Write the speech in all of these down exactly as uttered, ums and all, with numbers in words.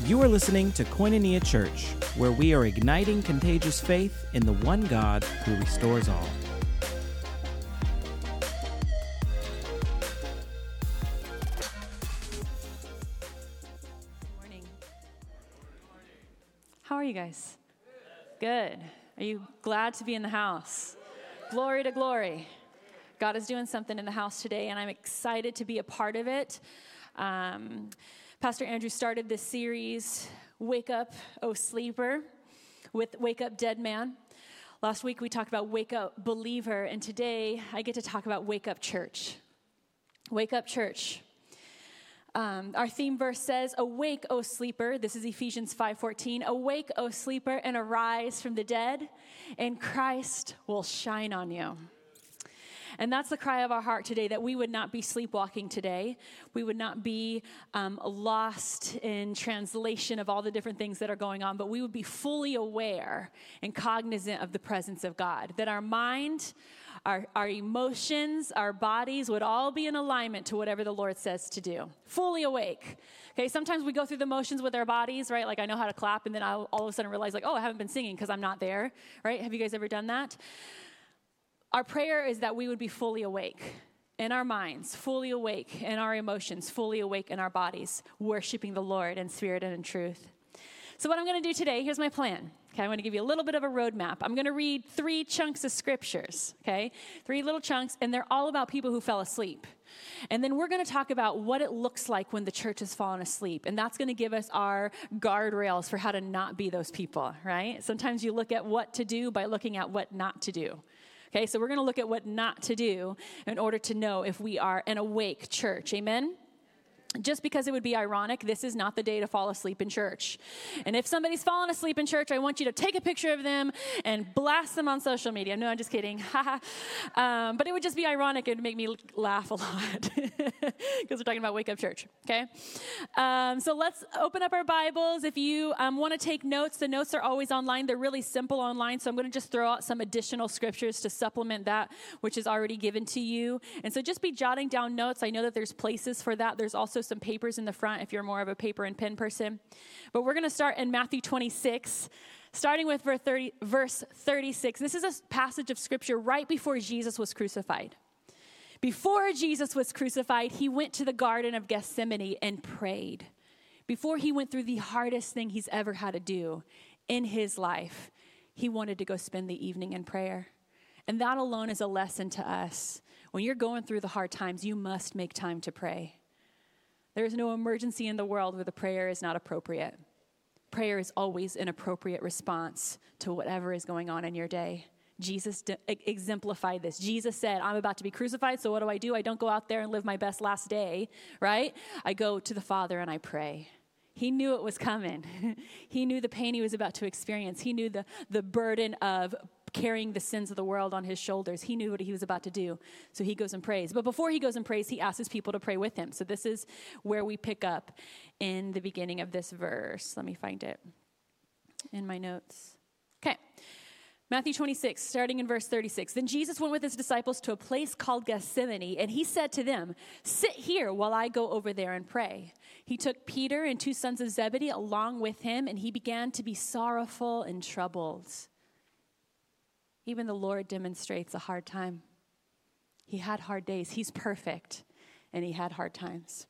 You are listening to Koinonia Church, where we are igniting contagious faith in the one God who restores all. Morning. How are you guys? Good. Are you glad to be in the house? Glory to glory. God is doing something in the house today, and I'm excited to be a part of it. Um, Pastor Andrew started this series, Wake Up, O Sleeper, with Wake Up, Dead Man. Last week we talked about Wake Up, Believer, and today I get to talk about Wake Up, Church. Wake Up, Church. Um, our theme verse says, Awake, O sleeper. This is Ephesians five fourteen. Awake, O sleeper, and arise from the dead, and Christ will shine on you. And that's the cry of our heart today, that we would not be sleepwalking today. We would not be um, lost in translation of all the different things that are going on, but we would be fully aware and cognizant of the presence of God, that our mind, our, our emotions, our bodies would all be in alignment to whatever the Lord says to do. Fully awake. Okay, sometimes we go through the motions with our bodies, right? Like I know how to clap, and then I'll all of a sudden realize like, oh, I haven't been singing because I'm not there, right? Have you guys ever done that? Our prayer is that we would be fully awake in our minds, fully awake in our emotions, fully awake in our bodies, worshiping the Lord in spirit and in truth. So what I'm going to do today, here's my plan. Okay, I'm going to give you a little bit of a roadmap. I'm going to read three chunks of scriptures, okay? Three little chunks, and they're all about people who fell asleep. And then we're going to talk about what it looks like when the church has fallen asleep. And that's going to give us our guardrails for how to not be those people, right? Sometimes you look at what to do by looking at what not to do. Okay, so we're going to look at what not to do in order to know if we are an awake church. Amen? Just because it would be ironic, this is not the day to fall asleep in church. And if somebody's fallen asleep in church, I want you to take a picture of them and blast them on social media. No, I'm just kidding. um, but it would just be ironic. It would make me laugh a lot because we're talking about Wake Up Church, okay? Um, so let's open up our Bibles. If you um, want to take notes, the notes are always online. They're really simple online, so I'm going to just throw out some additional scriptures to supplement that which is already given to you. And so just be jotting down notes. I know that there's places for that. There's also some papers in the front if you're more of a paper and pen person. But we're going to start in Matthew twenty-six, starting with verse thirty, verse thirty-six. This is a passage of scripture right before Jesus was crucified. Before Jesus was crucified, he went to the Garden of Gethsemane and prayed. Before he went through the hardest thing he's ever had to do in his life, he wanted to go spend the evening in prayer. And that alone is a lesson to us. When you're going through the hard times, you must make time to pray. There is no emergency in the world where the prayer is not appropriate. Prayer is always an appropriate response to whatever is going on in your day. Jesus de- exemplified this. Jesus said, I'm about to be crucified, so what do I do? I don't go out there and live my best last day, right? I go to the Father and I pray. He knew it was coming. He knew the pain he was about to experience. He knew the, the burden of carrying the sins of the world on his shoulders. He knew what he was about to do. So he goes and prays. But before he goes and prays, he asks his people to pray with him. So this is where we pick up in the beginning of this verse. Let me find it in my notes. Okay. Matthew twenty-six, starting in verse thirty-six. Then Jesus went with his disciples to a place called Gethsemane, and he said to them, sit here while I go over there and pray. He took Peter and two sons of Zebedee along with him, and he began to be sorrowful and troubled. Even the Lord demonstrates a hard time. He had hard days. He's perfect, and he had hard times.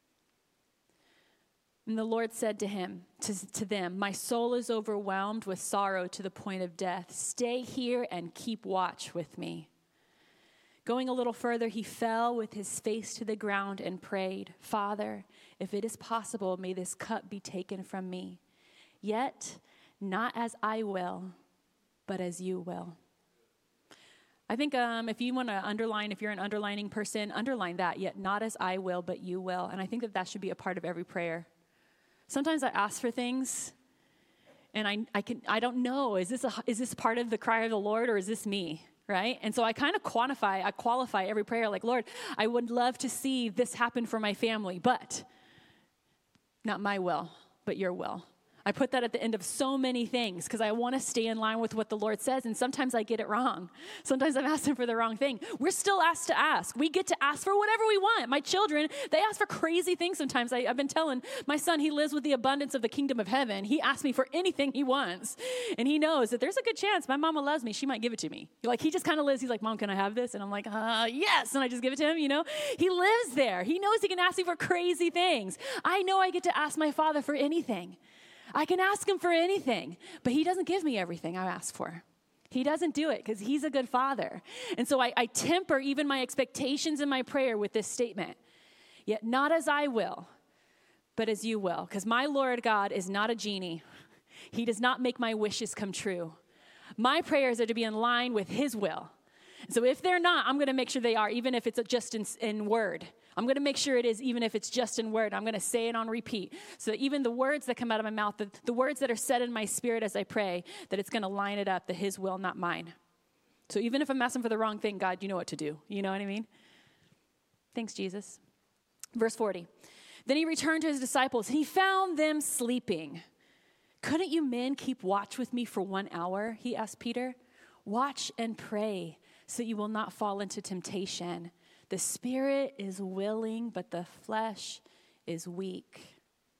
And the Lord said to him, to, to them, my soul is overwhelmed with sorrow to the point of death. Stay here and keep watch with me. Going a little further, he fell with his face to the ground and prayed, Father, if it is possible, may this cup be taken from me. Yet, not as I will, but as you will. I think um, if you want to underline, if you're an underlining person, underline that, yet not as I will, but you will. And I think that that should be a part of every prayer. Sometimes I ask for things, and I I can I don't know, is this a, is this part of the cry of the Lord, or is this me, right? And so I kind of quantify, I qualify every prayer, like, Lord, I would love to see this happen for my family, but not my will, but your will. I put that at the end of so many things because I want to stay in line with what the Lord says, and sometimes I get it wrong. Sometimes I'm asking for the wrong thing. We're still asked to ask. We get to ask for whatever we want. My children, they ask for crazy things sometimes. I, I've been telling my son he lives with the abundance of the kingdom of heaven. He asks me for anything he wants, and he knows that there's a good chance my mama loves me. She might give it to me. Like, he just kind of lives. He's like, Mom, can I have this? And I'm like, uh, yes, and I just give it to him, you know. He lives there. He knows he can ask me for crazy things. I know I get to ask my Father for anything. I can ask him for anything, but he doesn't give me everything I ask for. He doesn't do it because he's a good Father. And so I, I temper even my expectations in my prayer with this statement. Yet not as I will, but as you will. Because my Lord God is not a genie. He does not make my wishes come true. My prayers are to be in line with his will. So if they're not, I'm going to make sure they are, even if it's just in, in word. I'm going to make sure it is, even if it's just in word. I'm going to say it on repeat. So that even the words that come out of my mouth, the, the words that are said in my spirit as I pray, that it's going to line it up, that his will, not mine. So even if I'm asking for the wrong thing, God, you know what to do. You know what I mean? Thanks, Jesus. Verse forty. Then he returned to his disciples, and he found them sleeping. Couldn't you men keep watch with me for one hour? He asked Peter. Watch and pray so that you will not fall into temptation. The spirit is willing, but the flesh is weak.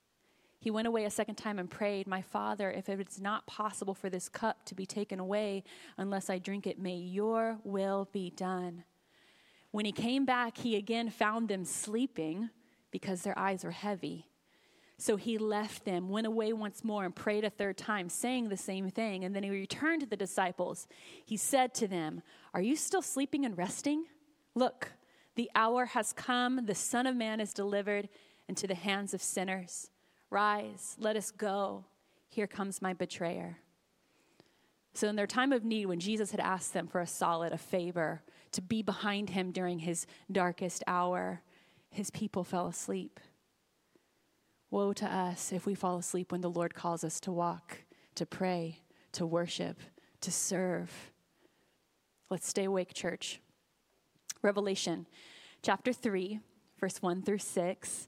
He went away a second time and prayed, my Father, if it is not possible for this cup to be taken away unless I drink it, may your will be done. When he came back, he again found them sleeping because their eyes were heavy. So he left them, went away once more, and prayed a third time, saying the same thing. And then he returned to the disciples. He said to them, are you still sleeping and resting? Look, the hour has come. The Son of Man is delivered into the hands of sinners. Rise, let us go. Here comes my betrayer. So in their time of need, when Jesus had asked them for a solid, a favor, to be behind him during his darkest hour, his people fell asleep. Woe to us if we fall asleep when the Lord calls us to walk, to pray, to worship, to serve. Let's stay awake, church. Revelation chapter three, verse one through six.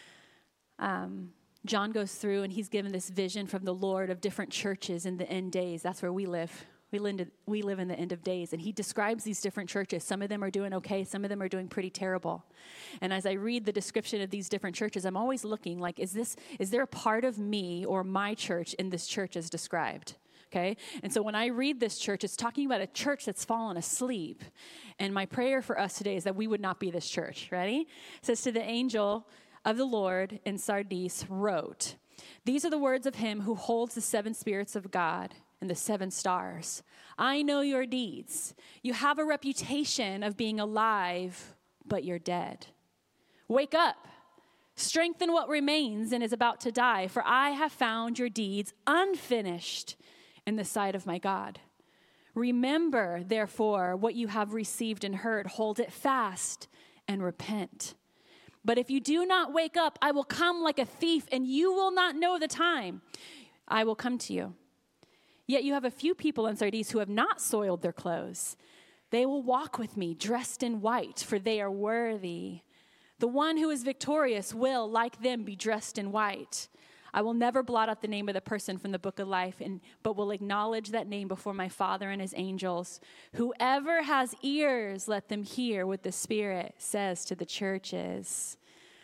Um, John goes through and he's given this vision from the Lord of different churches in the end days. That's where we live. We live, we live in the end of days. And he describes these different churches. Some of them are doing okay. Some of them are doing pretty terrible. And as I read the description of these different churches, I'm always looking like, is this, is there a part of me or my church in this church as described? Okay? And so when I read this church, it's talking about a church that's fallen asleep. And my prayer for us today is that we would not be this church. Ready? It says, to the angel of the Lord in Sardis wrote, these are the words of him who holds the seven spirits of God and the seven stars. I know your deeds. You have a reputation of being alive, but you're dead. Wake up. Strengthen what remains and is about to die, for I have found your deeds unfinished in the sight of my God. Remember, therefore, what you have received and heard. Hold it fast and repent. But if you do not wake up, I will come like a thief, and you will not know the time I will come to you. Yet you have a few people in Sardis who have not soiled their clothes. They will walk with me dressed in white, for they are worthy. The one who is victorious will, like them, be dressed in white. I will never blot out the name of the person from the book of life, and, but will acknowledge that name before my Father and his angels. Whoever has ears, let them hear what the Spirit says to the churches.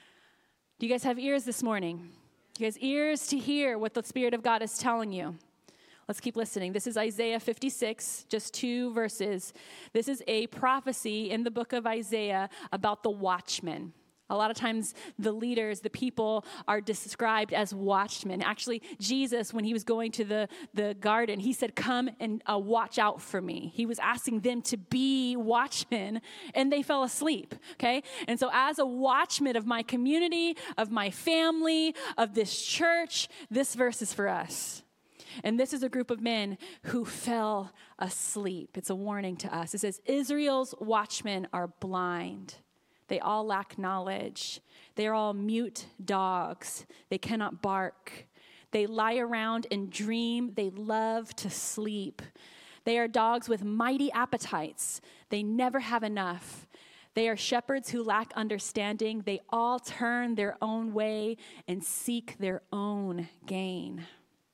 Do you guys have ears this morning? Do you guys ears to hear what the Spirit of God is telling you? Let's keep listening. This is Isaiah fifty-six, just two verses. This is a prophecy in the book of Isaiah about the watchmen. A lot of times the leaders, the people are described as watchmen. Actually, Jesus, when he was going to the, the garden, he said, come and uh, watch out for me. He was asking them to be watchmen, and they fell asleep, okay? And so as a watchman of my community, of my family, of this church, this verse is for us. And this is a group of men who fell asleep. It's a warning to us. It says, Israel's watchmen are blind. They all lack knowledge. They are all mute dogs. They cannot bark. They lie around and dream. They love to sleep. They are dogs with mighty appetites. They never have enough. They are shepherds who lack understanding. They all turn their own way and seek their own gain.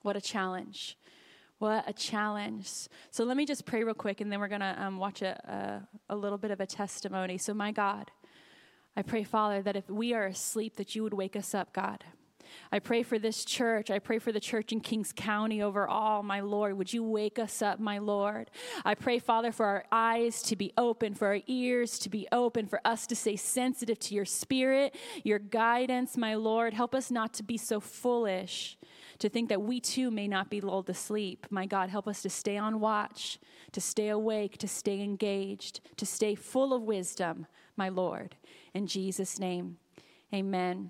What a challenge. What a challenge. So let me just pray real quick, and then we're going to um, watch a, a, a little bit of a testimony. So my God, I pray, Father, that if we are asleep, that you would wake us up, God. I pray for this church. I pray for the church in Kings County overall, my Lord. Would you wake us up, my Lord? I pray, Father, for our eyes to be open, for our ears to be open, for us to stay sensitive to your spirit, your guidance, my Lord. Help us not to be so foolish to think that we too may not be lulled to sleep. My God, help us to stay on watch, to stay awake, to stay engaged, to stay full of wisdom, my Lord. In Jesus' name, amen.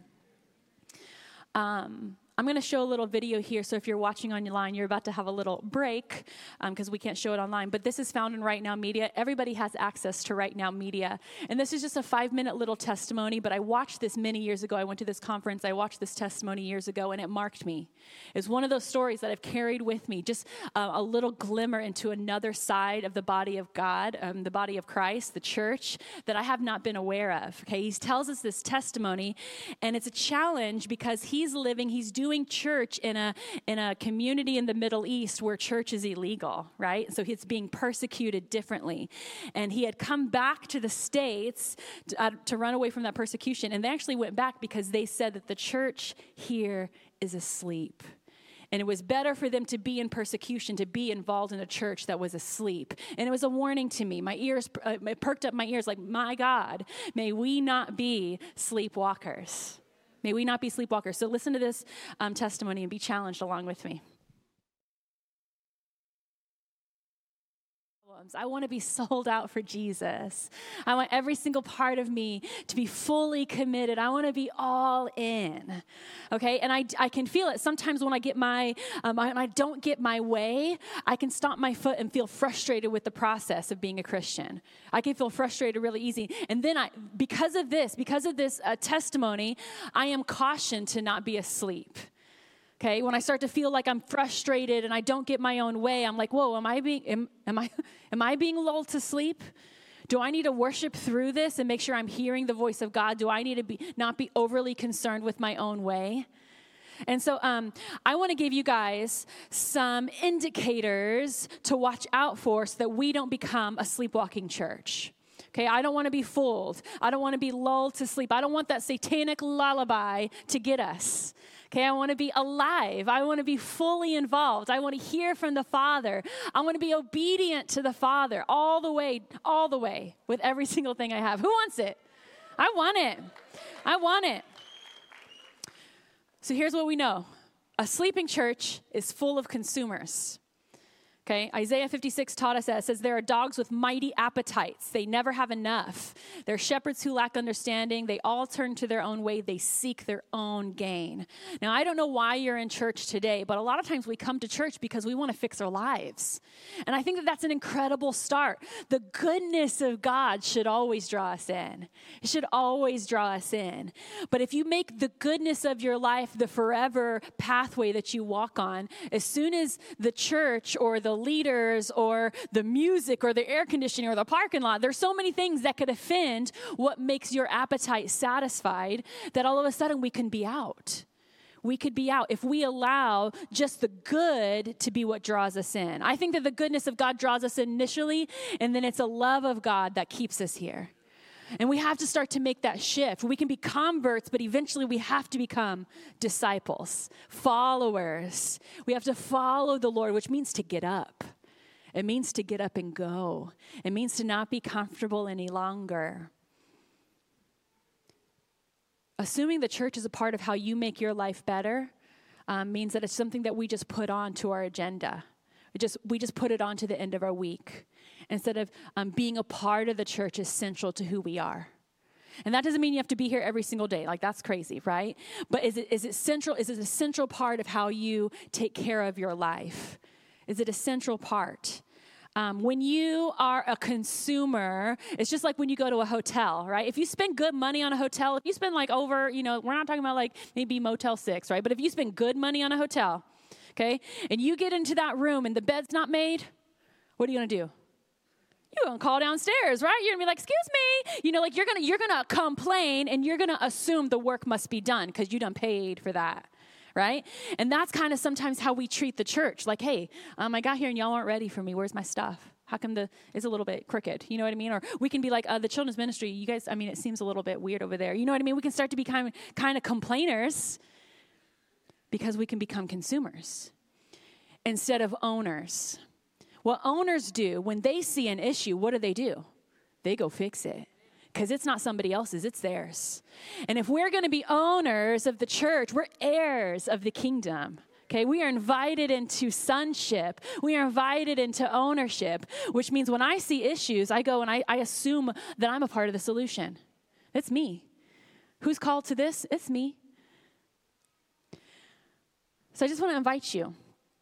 Um, I'm going to show a little video here, so if you're watching online, you're about to have a little break because um, we can't show it online, but this is found in Right Now Media. Everybody has access to Right Now Media, and this is just a five-minute little testimony, but I watched this many years ago. I went to this conference. I watched this testimony years ago, and it marked me. It's one of those stories that I've carried with me, just uh, a little glimmer into another side of the body of God, um, the body of Christ, the church, that I have not been aware of. Okay, he tells us this testimony, and it's a challenge because he's living, he's doing doing church in a in a community in the Middle East where church is illegal, right? So he's being persecuted differently. And he had come back to the States to, uh, to run away from that persecution. And they actually went back because they said that the church here is asleep. And it was better for them to be in persecution, to be involved in a church that was asleep. And it was a warning to me. My ears, uh, it perked up my ears like, my God, may we not be sleepwalkers. May we not be sleepwalkers. So listen to this um, testimony and be challenged along with me. I want to be sold out for Jesus. I want every single part of me to be fully committed. I want to be all in. Okay, and I, I can feel it. Sometimes when I get my, um, when I don't get my way, I can stomp my foot and feel frustrated with the process of being a Christian. I can feel frustrated really easy. And then I, because of this, because of this uh, testimony, I am cautioned to not be asleep. Okay, when I start to feel like I'm frustrated and I don't get my own way, I'm like, whoa, am I being am, am I am I being lulled to sleep? Do I need to worship through this and make sure I'm hearing the voice of God? Do I need to be not be overly concerned with my own way? And so um, I want to give you guys some indicators to watch out for so that we don't become a sleepwalking church. Okay, I don't want to be fooled. I don't want to be lulled to sleep. I don't want that satanic lullaby to get us. Okay, I want to be alive. I want to be fully involved. I want to hear from the Father. I want to be obedient to the Father all the way, all the way with every single thing I have. Who wants it? I want it. I want it. So here's what we know. A sleeping church is full of consumers. Okay, Isaiah fifty-six taught us that. It says, there are dogs with mighty appetites. They never have enough. They're shepherds who lack understanding. They all turn to their own way. They seek their own gain. Now, I don't know why you're in church today, but a lot of times we come to church because we want to fix our lives. And I think that that's an incredible start. The goodness of God should always draw us in. It should always draw us in. But if you make the goodness of your life the forever pathway that you walk on, as soon as the church or the leaders or the music or the air conditioning or the parking lot, there's so many things that could offend what makes your appetite satisfied that all of a sudden we can be out. We could be out if we allow just the good to be what draws us in. I think that the goodness of God draws us initially, and then it's a love of God that keeps us here. And we have to start to make that shift. We can be converts, but eventually we have to become disciples, followers. We have to follow the Lord, which means to get up. It means to get up and go. It means to not be comfortable any longer. Assuming the church is a part of how you make your life better um, means that it's something that we just put on to our agenda. We just, we just put it on to the end of our week. Instead of um, being a part of the church is central to who we are. And that doesn't mean you have to be here every single day. Like, that's crazy, right? But is it is it central? Is it a central part of how you take care of your life? Is it a central part? Um, when you are a consumer, it's just like when you go to a hotel, right? If you spend good money on a hotel, if you spend like over, you know, we're not talking about like maybe Motel six, right? But if you spend good money on a hotel, okay, and you get into that room and the bed's not made, what are you going to do? You're going to call downstairs, right? You're going to be like, excuse me. You know, like you're going to you're going to complain and you're going to assume the work must be done because you done paid for that, right? And that's kind of sometimes how we treat the church. Like, hey, um, I got here and y'all aren't ready for me. Where's my stuff? How come the it's a little bit crooked? You know what I mean? Or we can be like, uh, the children's ministry, you guys, I mean, it seems a little bit weird over there. You know what I mean? We can start to be kind of, kind of complainers because we can become consumers instead of owners. What owners do, when they see an issue, what do they do? They go fix it. Because it's not somebody else's, it's theirs. And if we're going to be owners of the church, we're heirs of the kingdom. Okay, we are invited into sonship. We are invited into ownership, which means when I see issues, I go and I, I assume that I'm a part of the solution. It's me. Who's called to this? It's me. So I just want to invite you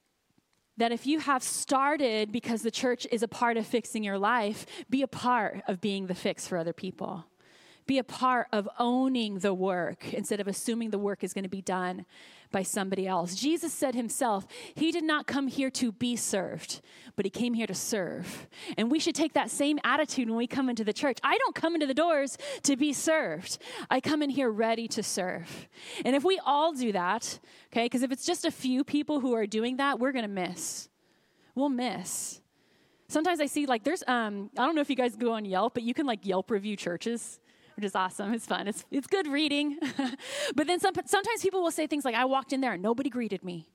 that if you have started because the church is a part of fixing your life, be a part of being the fix for other people. Be a part of owning the work instead of assuming the work is going to be done by somebody else. Jesus said himself, he did not come here to be served, but he came here to serve. And we should take that same attitude when we come into the church. I don't come into the doors to be served. I come in here ready to serve. And if we all do that, okay, because if it's just a few people who are doing that, we're going to miss. We'll miss. Sometimes I see like there's, um, I don't know if you guys go on Yelp, but you can like Yelp review churches. Which is awesome. It's fun. It's it's good reading. But then some, sometimes people will say things like, I walked in there and nobody greeted me.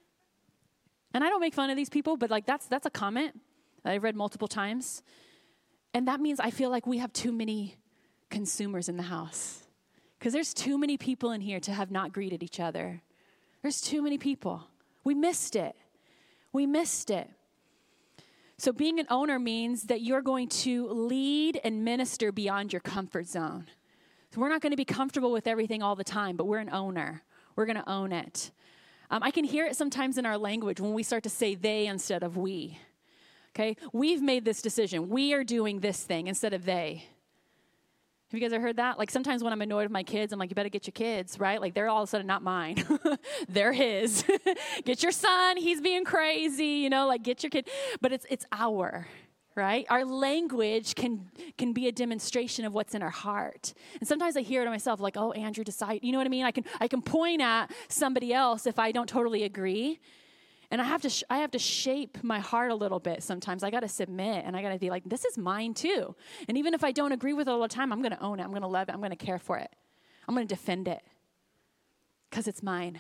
And I don't make fun of these people, but like that's that's a comment that I've read multiple times. And that means I feel like we have too many consumers in the house. Because there's too many people in here to have not greeted each other. There's too many people. We missed it. We missed it. So being an owner means that you're going to lead and minister beyond your comfort zone. So we're not going to be comfortable with everything all the time, but we're an owner. We're going to own it. Um, I can hear it sometimes in our language when we start to say they instead of we. Okay? We've made this decision. We are doing this thing instead of they. Have you guys ever heard that? Like sometimes when I'm annoyed with my kids, I'm like, you better get your kids, right? Like they're all of a sudden not mine. They're his. Get your son. He's being crazy, you know, like get your kid. But it's it's our, right? Our language can can be a demonstration of what's in our heart. And sometimes I hear it myself like, oh, Andrew, decide. You know what I mean? I can I can point at somebody else if I don't totally agree. And I have to sh- I have to shape my heart a little bit sometimes. I got to submit, and I got to be like, this is mine too. And even if I don't agree with it all the time, I'm going to own it. I'm going to love it. I'm going to care for it. I'm going to defend it because it's mine.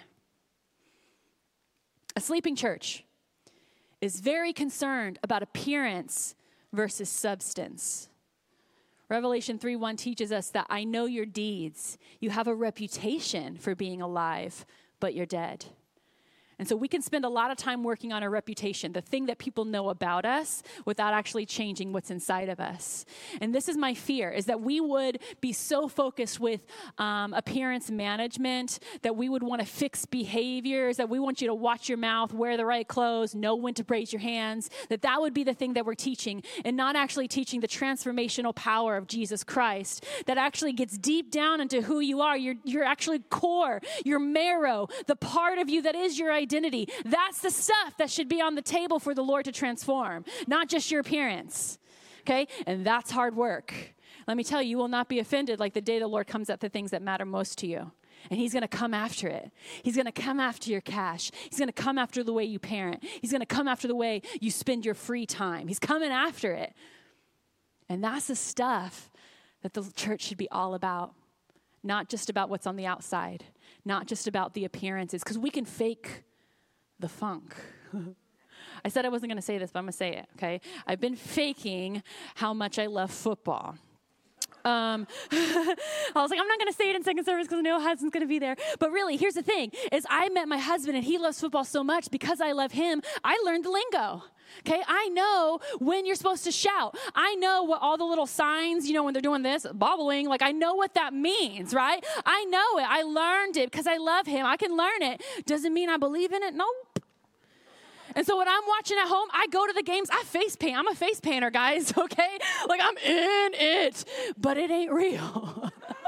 A sleeping church is very concerned about appearance versus substance. Revelation three one teaches us that I know your deeds. You have a reputation for being alive, but you're dead. And so we can spend a lot of time working on our reputation, the thing that people know about us, without actually changing what's inside of us. And this is my fear, is that we would be so focused with um, appearance management, that we would want to fix behaviors, that we want you to watch your mouth, wear the right clothes, know when to raise your hands, that that would be the thing that we're teaching, and not actually teaching the transformational power of Jesus Christ, that actually gets deep down into who you are. You're, you're actually core, your marrow, the part of you that is your identity. Identity. That's the stuff that should be on the table for the Lord to transform, not just your appearance. Okay? And that's hard work. Let me tell you, you will not be offended like the day the Lord comes at the things that matter most to you. And he's going to come after it. He's going to come after your cash. He's going to come after the way you parent. He's going to come after the way you spend your free time. He's coming after it. And that's the stuff that the church should be all about. Not just about what's on the outside. Not just about the appearances. Because we can fake the funk. I said I wasn't going to say this, but I'm going to say it, okay? I've been faking how much I love football. Um, I was like, I'm not going to say it in second service because I know Hudson's going to be there. But really, here's the thing, is I met my husband and he loves football so much because I love him, I learned the lingo. Okay, I know when you're supposed to shout. I know what all the little signs, you know, when they're doing this, bobbling, like I know what that means, right? I know it. I learned it because I love him. I can learn it. Doesn't mean I believe in it. Nope. And so when I'm watching at home, I go to the games, I face paint. I'm a face painter, guys, okay? Like I'm in it, but it ain't real.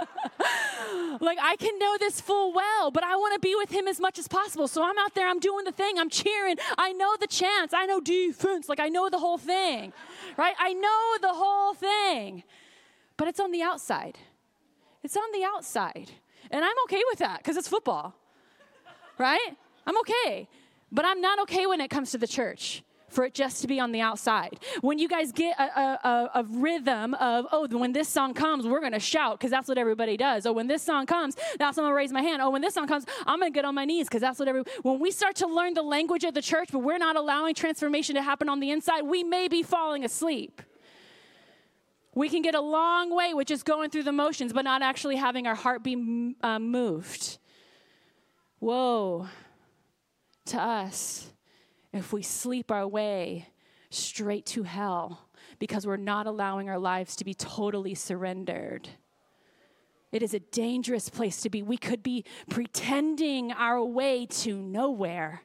Like I can know this full well, but I want to be with him as much as possible. So I'm out there, I'm doing the thing, I'm cheering. I know the chants, I know defense, like I know the whole thing, right? I know the whole thing, but it's on the outside. It's on the outside. And I'm okay with that because it's football. right? I'm okay. But I'm not okay when it comes to the church, for it just to be on the outside. When you guys get a, a, a, a rhythm of, oh, when this song comes, we're going to shout because that's what everybody does. Oh, when this song comes, that's when I'm going to raise my hand. Oh, when this song comes, I'm going to get on my knees because that's what every. When we start to learn the language of the church, but we're not allowing transformation to happen on the inside, we may be falling asleep. We can get a long way with just going through the motions, but not actually having our heart be uh, moved. Woe to us if we sleep our way straight to hell because we're not allowing our lives to be totally surrendered. It is a dangerous place to be. We could be pretending our way to nowhere.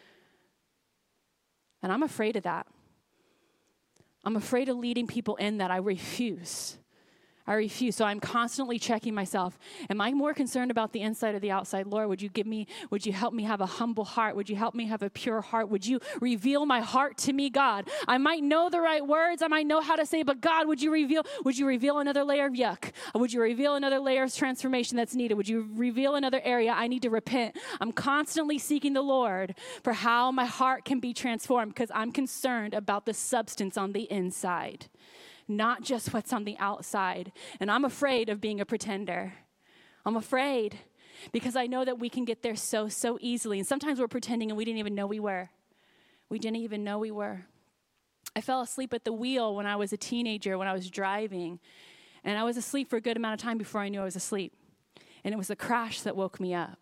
And I'm afraid of that. I'm afraid of leading people in that. I refuse. I refuse. So I'm constantly checking myself. Am I more concerned about the inside or the outside? Lord, would you give me, would you help me have a humble heart? Would you help me have a pure heart? Would you reveal my heart to me, God? I might know the right words. I might know how to say, but God, would you reveal, would you reveal another layer of yuck? Would you reveal another layer of transformation that's needed? Would you reveal another area I need to repent? I'm constantly seeking the Lord for how my heart can be transformed because I'm concerned about the substance on the inside, not just what's on the outside. And I'm afraid of being a pretender. I'm afraid because I know that we can get there so, so easily. And sometimes we're pretending and we didn't even know we were. We didn't even know we were. I fell asleep at the wheel when I was a teenager, when I was driving. And I was asleep for a good amount of time before I knew I was asleep. And it was the crash that woke me up.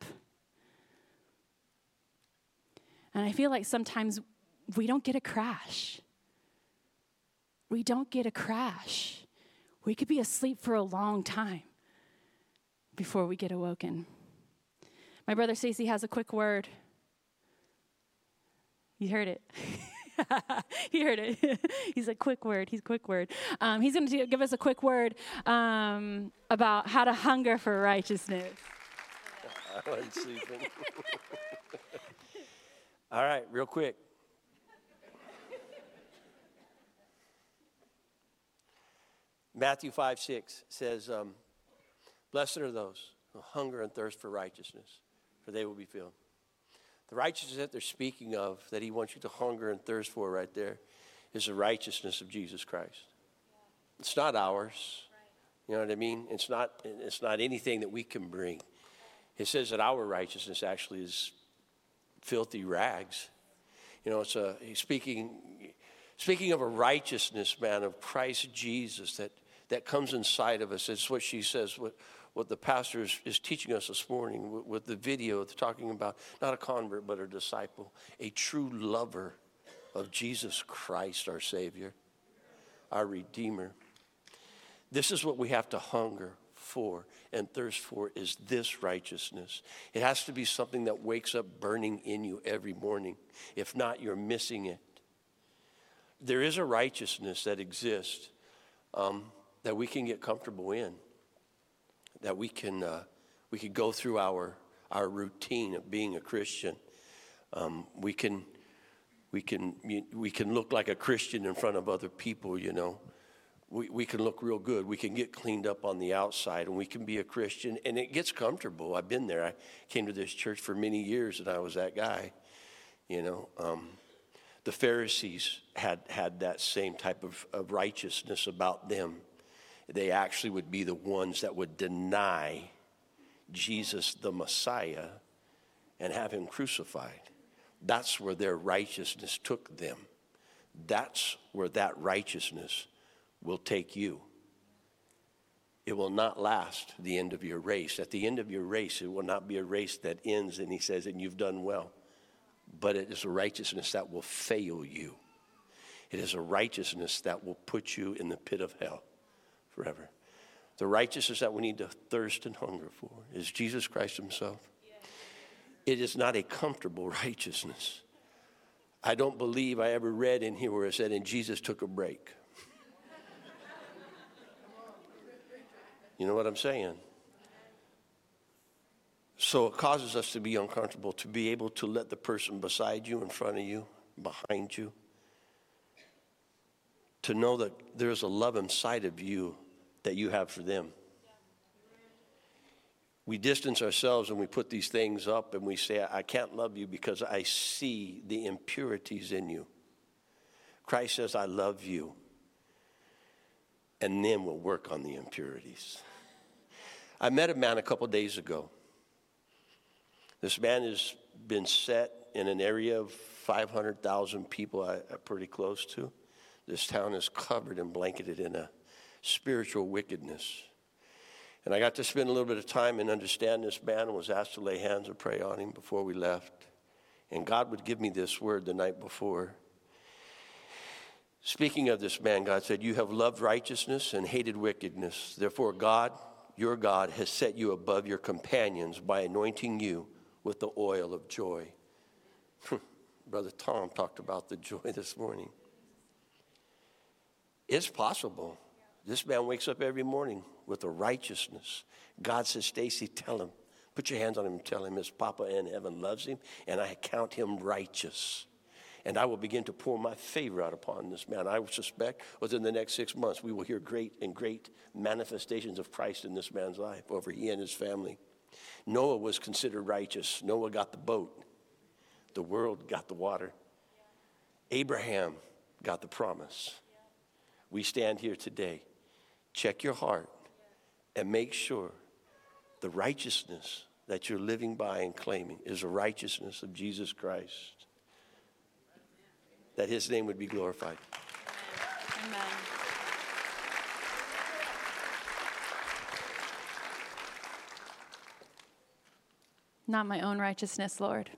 And I feel like sometimes we don't get a crash. We don't get a crash. We could be asleep for a long time before we get awoken. My brother Stacy has a quick word. You heard it. He heard it. He's a quick word. He's a quick word. Um, he's going to give us a quick word um, about how to hunger for righteousness. I like sleeping. All right, real quick. Matthew five six says, um, blessed are those who hunger and thirst for righteousness, for they will be filled. The righteousness that they're speaking of, that he wants you to hunger and thirst for right there, is the righteousness of Jesus Christ. It's not ours. You know what I mean? It's not, it's not anything that we can bring. It says that our righteousness actually is filthy rags. You know, it's a, he's speaking, speaking of a righteousness, man, of Christ Jesus that that comes inside of us. It's what she says, what, what the pastor is, is teaching us this morning with, with the video, talking about not a convert, but a disciple, a true lover of Jesus Christ, our Savior, our Redeemer. This is what we have to hunger for and thirst for, is this righteousness. It has to be something that wakes up burning in you every morning. If not, you're missing it. There is a righteousness that exists um, that we can get comfortable in, that we can uh, we can go through our our routine of being a Christian. Um, we can we can we can look like a Christian in front of other people. You know, we we can look real good. We can get cleaned up on the outside, and we can be a Christian, and it gets comfortable. I've been there. I came to this church for many years, and I was that guy. You know. Um, The Pharisees had, had that same type of, of righteousness about them. They actually would be the ones that would deny Jesus the Messiah and have him crucified. That's where their righteousness took them. That's where that righteousness will take you. It will not last the end of your race. At the end of your race, it will not be a race that ends, and he says, and you've done well. But it is a righteousness that will fail you. It is a righteousness that will put you in the pit of hell forever. The righteousness that we need to thirst and hunger for is Jesus Christ himself. It is not a comfortable righteousness. I don't believe I ever read in here where it said, and Jesus took a break. You know what I'm saying? So it causes us to be uncomfortable, to be able to let the person beside you, in front of you, behind you, to know that there's a love inside of you that you have for them. we distance ourselves and we put these things up and we say, I can't love you because I see the impurities in you. Christ says, I love you. And then we'll work on the impurities. I met a man a couple days ago. This man has been set in an area of five hundred thousand people I, I'm pretty close to. This town is covered and blanketed in a spiritual wickedness. And I got to spend a little bit of time and understand this man and was asked to lay hands and pray on him before we left. And God would give me this word the night before. Speaking of this man, God said, you have loved righteousness and hated wickedness. Therefore, God, your God, has set you above your companions by anointing you with the oil of joy. Brother Tom talked about the joy this morning. It's possible. This man wakes up every morning with a righteousness. God says, Stacy, tell him. Put your hands on him and tell him his Papa in heaven loves him, and I count him righteous. And I will begin to pour my favor out upon this man. I suspect within the next six months, we will hear great and great manifestations of Christ in this man's life over he and his family. Noah was considered righteous. Noah got the boat. The world got the water. Abraham got the promise. We stand here today. Check your heart and make sure the righteousness that you're living by and claiming is the righteousness of Jesus Christ. That his name would be glorified. Amen. Not my own righteousness, Lord.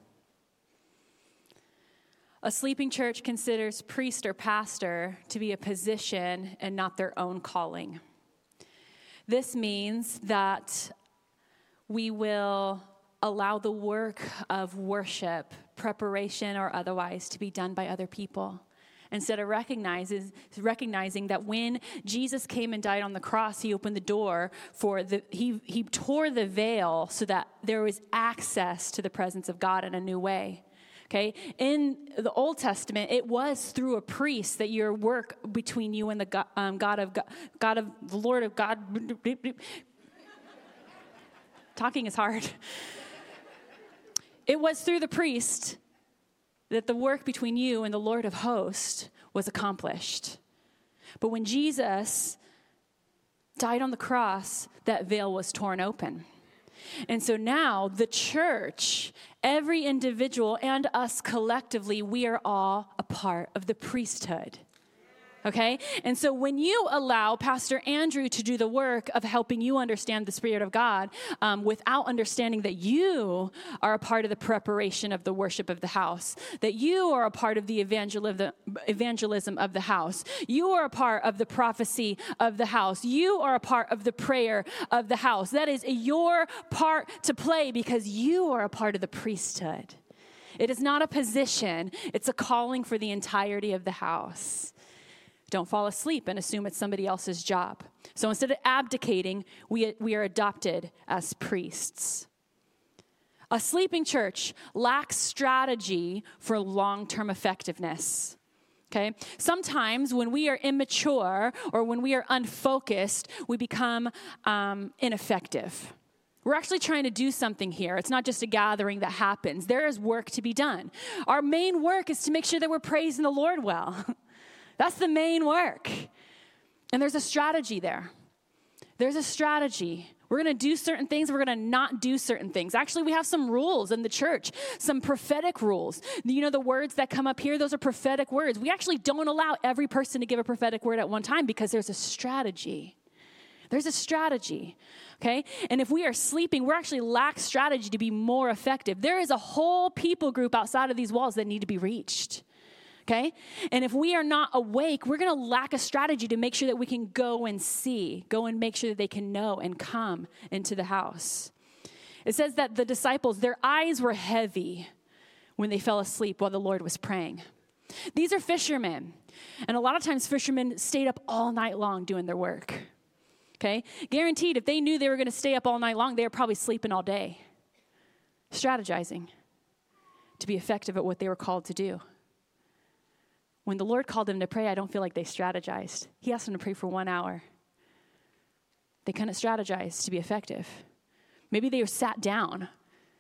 A sleeping church considers priest or pastor to be a position and not their own calling. This means that we will allow the work of worship, preparation or otherwise, to be done by other people. Instead of recognizes, recognizing that when Jesus came and died on the cross, he opened the door for the, he, he tore the veil so that there was access to the presence of God in a new way. Okay, in the Old Testament, it was through a priest that your work between you and the God, um, God of God, God of the Lord of God. Talking is hard. It was through the priest that the work between you and the Lord of hosts was accomplished. But when Jesus died on the cross, that veil was torn open. And so now the church, every individual and us collectively, we are all a part of the priesthood. Okay? And so when you allow Pastor Andrew to do the work of helping you understand the Spirit of God um, without understanding that you are a part of the preparation of the worship of the house, that you are a part of the evangelism of the house, you are a part of the prophecy of the house, you are a part of the prayer of the house. That is your part to play because you are a part of the priesthood. It is not a position, it's a calling for the entirety of the house. Don't fall asleep and assume it's somebody else's job. So instead of abdicating, we, we are adopted as priests. A sleeping church lacks strategy for long-term effectiveness. Okay? Sometimes when we are immature or when we are unfocused, we become um, ineffective. We're actually trying to do something here. It's not just a gathering that happens. There is work to be done. Our main work is to make sure that we're praising the Lord well. That's the main work. And there's a strategy there. There's a strategy. We're going to do certain things. We're going to not do certain things. Actually, we have some rules in the church, some prophetic rules. You know, the words that come up here, those are prophetic words. We actually don't allow every person to give a prophetic word at one time because there's a strategy. There's a strategy, okay? And if we are sleeping, we're actually lack strategy to be more effective. There is a whole people group outside of these walls that need to be reached. Okay? And if we are not awake, we're going to lack a strategy to make sure that we can go and see, go and make sure that they can know and come into the house. It says that the disciples, their eyes were heavy when they fell asleep while the Lord was praying. These are fishermen. And a lot of times fishermen stayed up all night long doing their work. Okay? Guaranteed, if they knew they were going to stay up all night long, they were probably sleeping all day. Strategizing to be effective at what they were called to do. When the Lord called them to pray, I don't feel like they strategized. He asked them to pray for one hour. They couldn't strategize to be effective. Maybe they were sat down.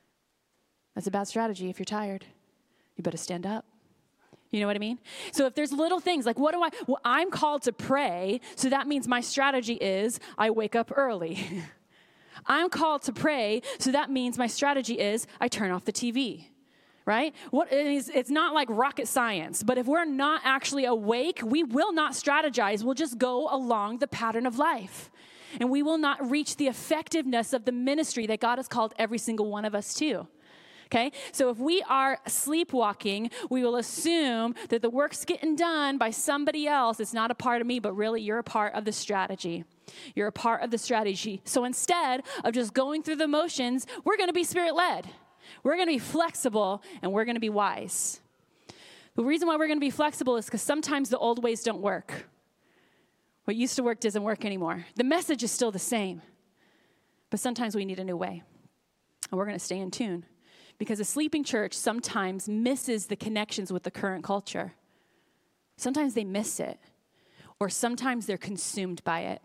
That's a bad strategy if you're tired. You better stand up. You know what I mean? So if there's little things like, what do I, well, I'm called to pray, so that means my strategy is I wake up early. I'm called to pray, so that means my strategy is I turn off the T V, right? What is, it's not like rocket science, but if we're not actually awake, we will not strategize. We'll just go along the pattern of life, and we will not reach the effectiveness of the ministry that God has called every single one of us to. Okay, so if we are sleepwalking, we will assume that the work's getting done by somebody else. It's not a part of me, but really you're a part of the strategy. You're a part of the strategy. So instead of just going through the motions, we're going to be Spirit-led. We're going to be flexible, and we're going to be wise. The reason why we're going to be flexible is because sometimes the old ways don't work. What used to work doesn't work anymore. The message is still the same, but sometimes we need a new way, and we're going to stay in tune. Because a sleeping church sometimes misses the connections with the current culture. Sometimes they miss it, or sometimes they're consumed by it.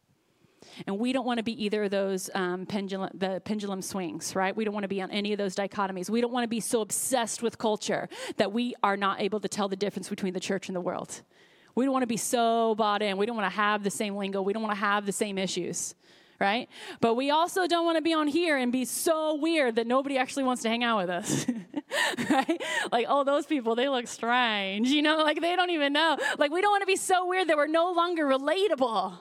And we don't want to be either of those um, pendulum, the pendulum swings, right? We don't want to be on any of those dichotomies. We don't want to be so obsessed with culture that we are not able to tell the difference between the church and the world. We don't want to be so bought in. We don't want to have the same lingo. We don't want to have the same issues. Right? But we also don't want to be on here and be so weird that nobody actually wants to hang out with us. Right? Like, oh, those people, they look strange. You know, like they don't even know. Like, we don't want to be so weird that we're no longer relatable.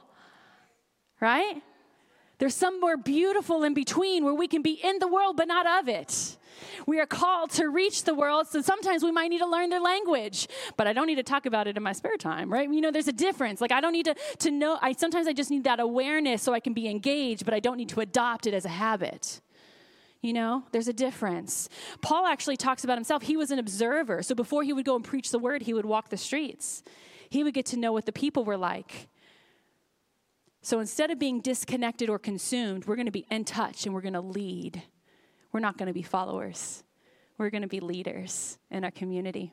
Right? There's somewhere beautiful in between where we can be in the world but not of it. We are called to reach the world, so sometimes we might need to learn their language, but I don't need to talk about it in my spare time, right? You know, there's a difference. Like, I don't need to, to know, I sometimes I just need that awareness so I can be engaged, but I don't need to adopt it as a habit. You know, there's a difference. Paul actually talks about himself. He was an observer, so before he would go and preach the word, he would walk the streets. He would get to know what the people were like. So instead of being disconnected or consumed, we're going to be in touch and we're going to lead. We're not going to be followers. We're going to be leaders in our community.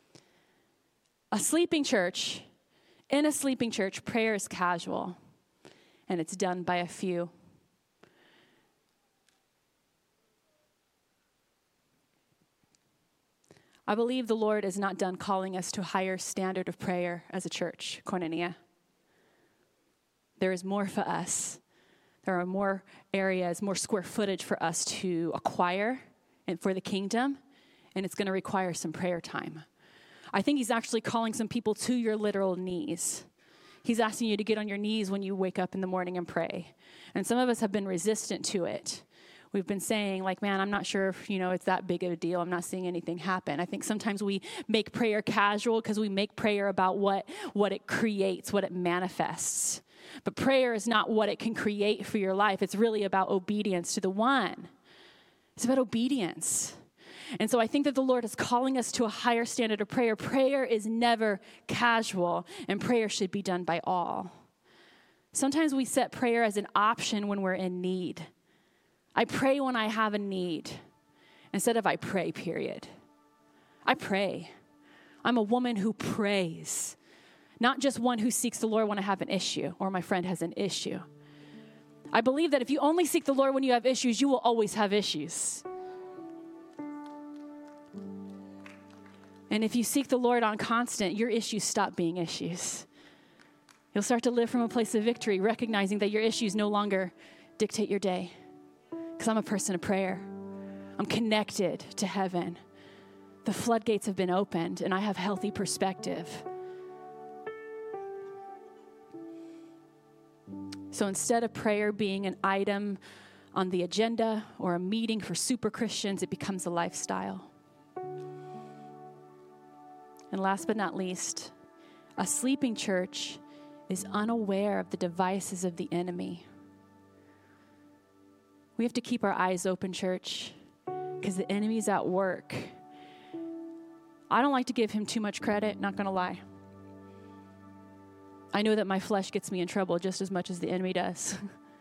A sleeping church, in a sleeping church, prayer is casual, and it's done by a few. I believe the Lord is not done calling us to a higher standard of prayer as a church, Koinonia. There is more for us. There are more areas, more square footage for us to acquire and for the kingdom, and it's going to require some prayer time. I think he's actually calling some people to your literal knees. He's asking you to get on your knees when you wake up in the morning and pray. And some of us have been resistant to it. We've been saying, like, man, I'm not sure if, you know, it's that big of a deal. I'm not seeing anything happen. I think sometimes we make prayer casual because we make prayer about what, what it creates, what it manifests. But prayer is not what it can create for your life. It's really about obedience to the one. It's about obedience. And so I think that the Lord is calling us to a higher standard of prayer. Prayer is never casual, and prayer should be done by all. Sometimes we set prayer as an option when we're in need. I pray when I have a need instead of I pray, period. I pray. I'm a woman who prays, not just one who seeks the Lord when I have an issue or my friend has an issue. I believe that if you only seek the Lord when you have issues, you will always have issues. And if you seek the Lord on constant, your issues stop being issues. You'll start to live from a place of victory, recognizing that your issues no longer dictate your day. Because I'm a person of prayer. I'm connected to heaven. The floodgates have been opened, and I have healthy perspective. So instead of prayer being an item on the agenda or a meeting for super Christians, it becomes a lifestyle. And last but not least, a sleeping church is unaware of the devices of the enemy. We have to keep our eyes open, church, because the enemy's at work. I don't like to give him too much credit, not going to lie. I know that my flesh gets me in trouble just as much as the enemy does.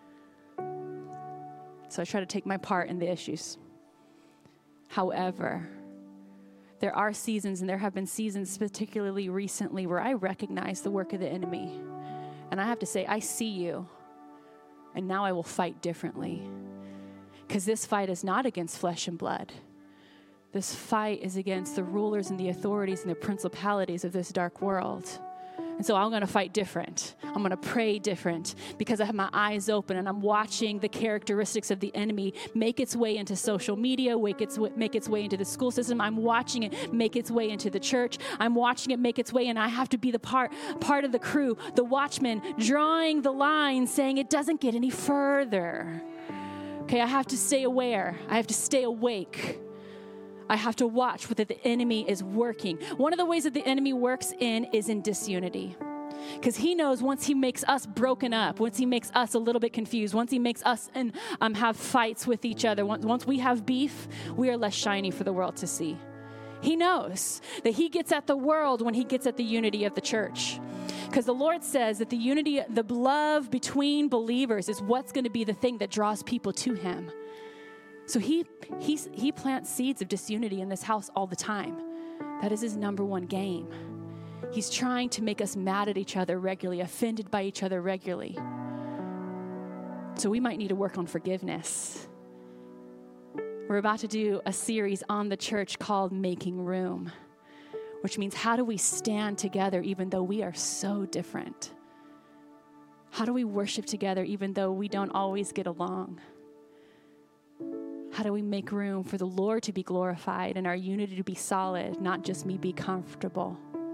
So I try to take my part in the issues. However, there are seasons, and there have been seasons particularly recently, where I recognize the work of the enemy. And I have to say, I see you, and now I will fight differently. Because this fight is not against flesh and blood. This fight is against the rulers and the authorities and the principalities of this dark world. And so I'm going to fight different. I'm going to pray different because I have my eyes open and I'm watching the characteristics of the enemy make its way into social media, make its, make its way into the school system. I'm watching it make its way into the church. I'm watching it make its way, and I have to be the part, part of the crew, the watchman, drawing the line, saying it doesn't get any further. Okay, I have to stay aware. I have to stay awake. I have to watch whether the enemy is working. One of the ways that the enemy works in is in disunity. Because he knows once he makes us broken up, once he makes us a little bit confused, once he makes us and um, have fights with each other, once, once we have beef, we are less shiny for the world to see. He knows that he gets at the world when he gets at the unity of the church. Because the Lord says that the unity, the love between believers is what's going to be the thing that draws people to him. So he he he plants seeds of disunity in this house all the time. That is his number one game. He's trying to make us mad at each other regularly, offended by each other regularly. So we might need to work on forgiveness. We're about to do a series on the church called Making Room, which means how do we stand together even though we are so different? How do we worship together even though we don't always get along? How do we make room for the Lord to be glorified and our unity to be solid, not just me be comfortable?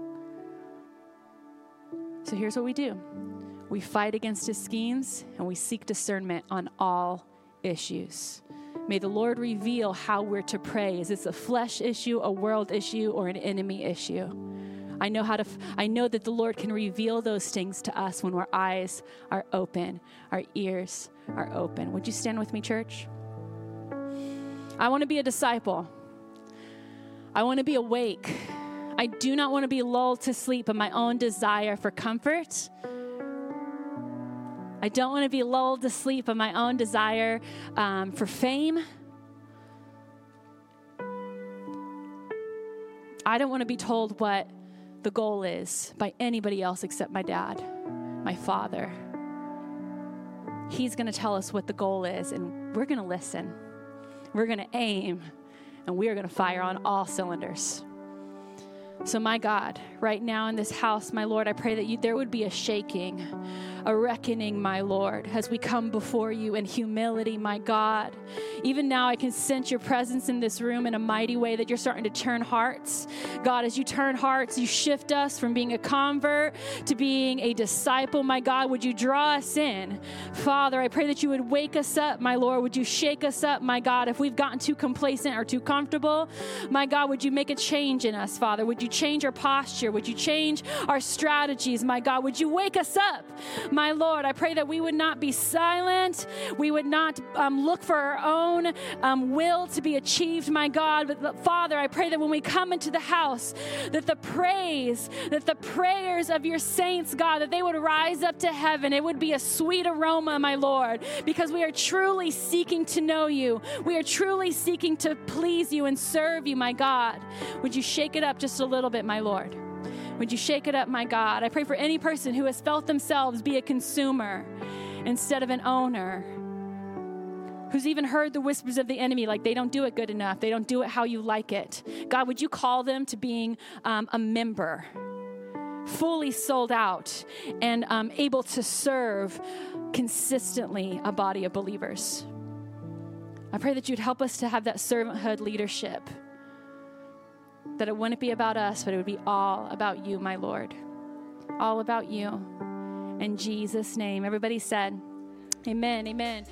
So here's what we do. We fight against his schemes and we seek discernment on all issues. May the Lord reveal how we're to pray. Is this a flesh issue, a world issue, or an enemy issue? I know how to. F- I know that the Lord can reveal those things to us when our eyes are open, our ears are open. Would you stand with me, church? I want to be a disciple. I want to be awake. I do not want to be lulled to sleep in my own desire for comfort. I don't want to be lulled to sleep in my own desire um, for fame. I don't want to be told what the goal is by anybody else except my dad, my father. He's going to tell us what the goal is, and we're going to listen. We're going to aim, and we are going to fire on all cylinders. So my God, right now in this house, my Lord, I pray that you, there would be a shaking, a reckoning, my Lord, as we come before you in humility, my God. Even now I can sense your presence in this room in a mighty way that you're starting to turn hearts. God, as you turn hearts, you shift us from being a convert to being a disciple, my God. Would you draw us in? Father, I pray that you would wake us up, my Lord. Would you shake us up, my God? If we've gotten too complacent or too comfortable, my God, would you make a change in us, Father? Would you change our posture? Would you change our strategies, my God? Would you wake us up, my Lord? I pray that we would not be silent. We would not um, look for our own um, will to be achieved, my God. But Father, I pray that when we come into the house, that the praise, that the prayers of your saints, God, that they would rise up to heaven. It would be a sweet aroma, my Lord, because we are truly seeking to know you. We are truly seeking to please you and serve you, my God. Would you shake it up just a little bit, my Lord? Would you shake it up, my God? I pray for any person who has felt themselves be a consumer instead of an owner, who's even heard the whispers of the enemy, like they don't do it good enough, they don't do it how you like it. God, would you call them to being um, a member, fully sold out and um, able to serve consistently a body of believers? I pray that you'd help us to have that servanthood leadership, that it wouldn't be about us, but it would be all about you, my Lord. All about you. In Jesus' name. Everybody said, amen, amen.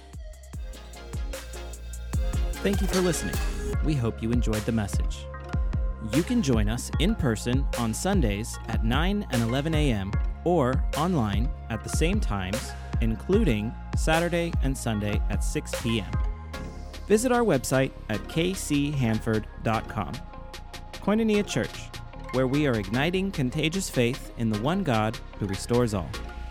Thank you for listening. We hope you enjoyed the message. You can join us in person on Sundays at nine and eleven a.m. or online at the same times, including Saturday and Sunday at six p.m. Visit our website at k c hanford dot com. Koinonia Church, where we are igniting contagious faith in the one God who restores all.